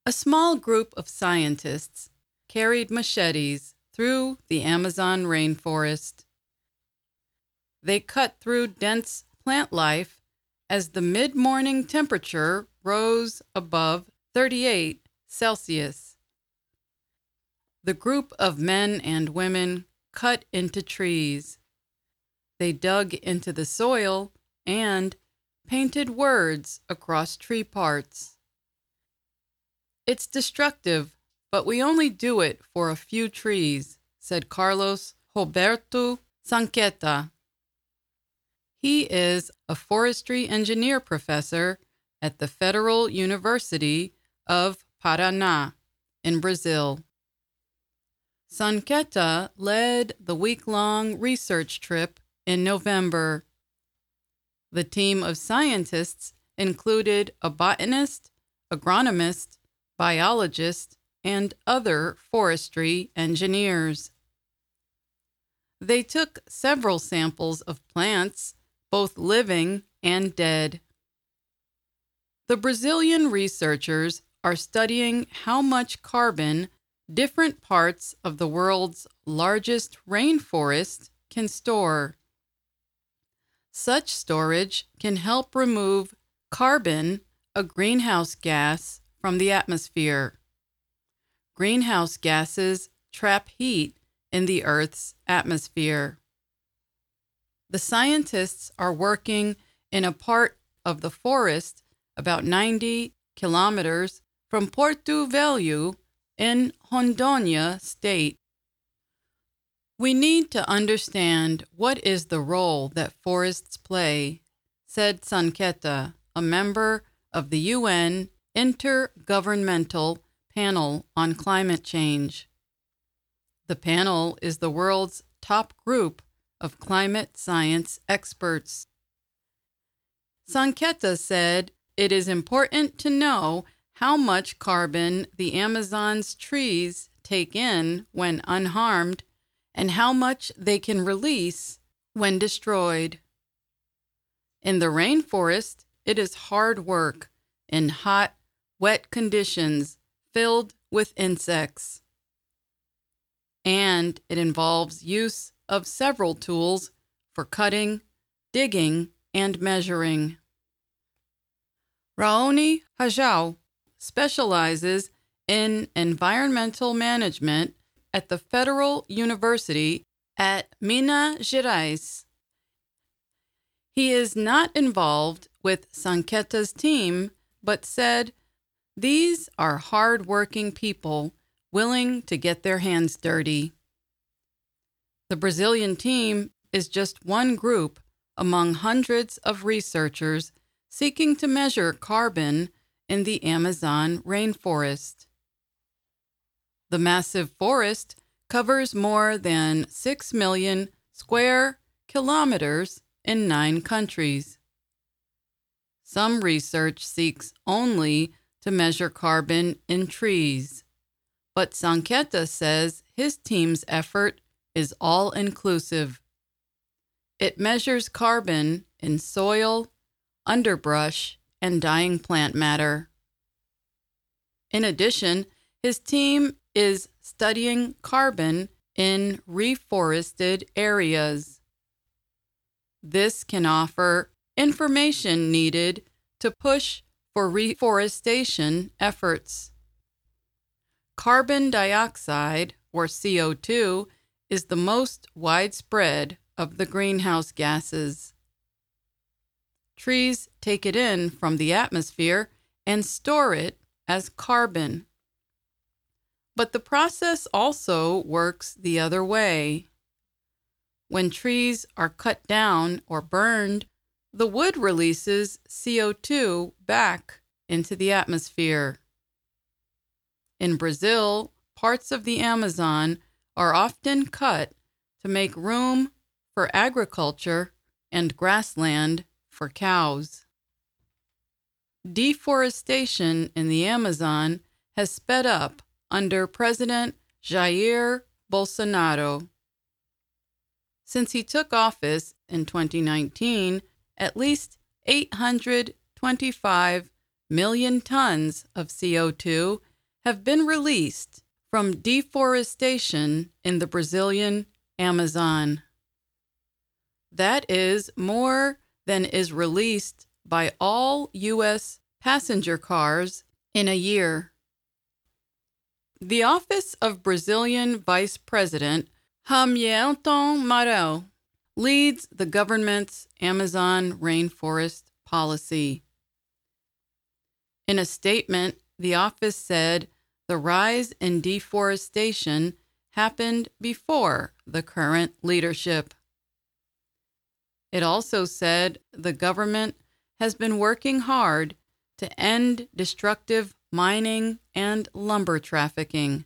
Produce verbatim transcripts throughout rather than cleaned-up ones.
A small group of scientists carried machetes through the Amazon rainforest. They cut through dense plant life as the mid-morning temperature rose above thirty-eight Celsius. The group of men and women cut into trees. They dug into the soil and painted words across tree parts. "It's destructive, but we only do it for a few trees," said Carlos Roberto Sanqueta. He is a forestry engineer professor at the Federal University of Paraná in Brazil. Sanqueta led the week-long research trip in November. The team of scientists included a botanist, agronomist, biologist, and other forestry engineers. They took several samples of plants, both living and dead. The Brazilian researchers are studying how much carbon different parts of the world's largest rainforest can store. Such storage can help remove carbon, a greenhouse gas, from the atmosphere. Greenhouse gases trap heat in the Earth's atmosphere. The scientists are working in a part of the forest about ninety kilometers from Porto Velho in Rondônia State. "We need to understand what is the role that forests play," said Sanqueta, a member of the U N Intergovernmental Panel on Climate Change. The panel is the world's top group of climate science experts. Sanqueta said it is important to know how much carbon the Amazon's trees take in when unharmed and how much they can release when destroyed. In the rainforest, it is hard work in hot, wet conditions filled with insects. And it involves use of several tools for cutting, digging, and measuring. Raoni Rajão specializes in environmental management at the Federal University at Minas Gerais. He is not involved with Sanqueta's team, but said, "These are hard-working people willing to get their hands dirty." The Brazilian team is just one group among hundreds of researchers seeking to measure carbon in the Amazon rainforest. The massive forest covers more than six million square kilometers in nine countries. Some research seeks only to measure carbon in trees, but Sanqueta says his team's effort is all-inclusive. It measures carbon in soil, underbrush, and dying plant matter. In addition, his team is studying carbon in reforested areas. This can offer information needed to push for reforestation efforts. Carbon dioxide, or C O two, is the most widespread of the greenhouse gases. Trees take it in from the atmosphere and store it as carbon. But the process also works the other way. When trees are cut down or burned, the wood releases C O two back into the atmosphere. In Brazil, parts of the Amazon are often cut to make room for agriculture and grassland for cows. Deforestation in the Amazon has sped up under President Jair Bolsonaro. Since he took office in twenty nineteen, at least eight hundred twenty-five million tons of C O two have been released from deforestation in the Brazilian Amazon. That is more than is released by all U S passenger cars in a year. The office of Brazilian Vice President Hamilton Mourão leads the government's Amazon rainforest policy. In a statement, the office said the rise in deforestation happened before the current leadership. It also said the government has been working hard to end destructive mining and lumber trafficking.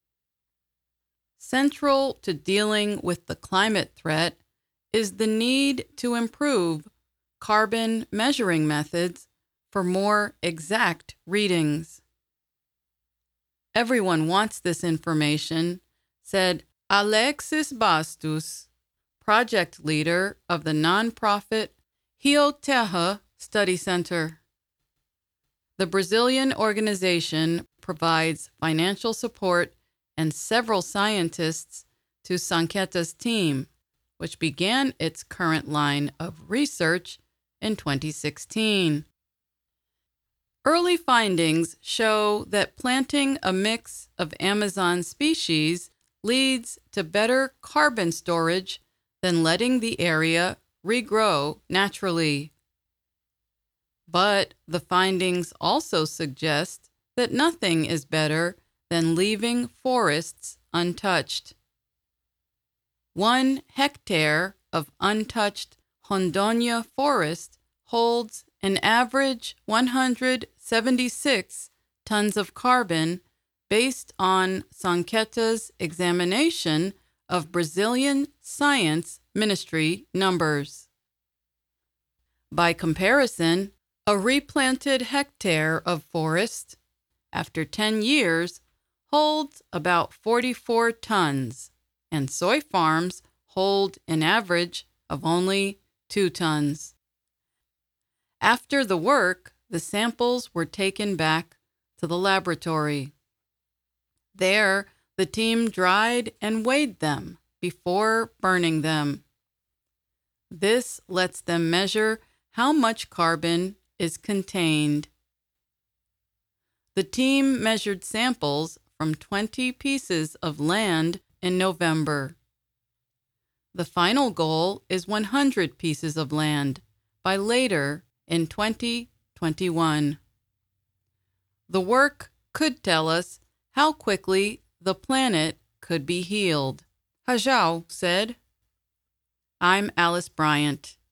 Central to dealing with the climate threat is the need to improve carbon measuring methods for more exact readings. Everyone wants this information, said Alexis Bastos, project leader of the nonprofit Rio Terra Study Center. The Brazilian organization provides financial support and several scientists to Sanqueta's team, which began its current line of research in twenty sixteen. Early findings show that planting a mix of Amazon species leads to better carbon storage than letting the area regrow naturally. But the findings also suggest that nothing is better than leaving forests untouched. One hectare of untouched Rondônia forest holds an average one hundred seventy-six tons of carbon based on Sanqueta's examination of Brazilian Science Ministry numbers. By comparison, a replanted hectare of forest, after ten years, holds about forty-four tons, and soy farms hold an average of only two tons. After the work, the samples were taken back to the laboratory. There, the team dried and weighed them before burning them. This lets them measure how much carbon is contained. The team measured samples from twenty pieces of land in November. The final goal is one hundred pieces of land by later in twenty twenty-one. The work could tell us how quickly the planet could be healed, Hajau said. I'm Alice Bryant.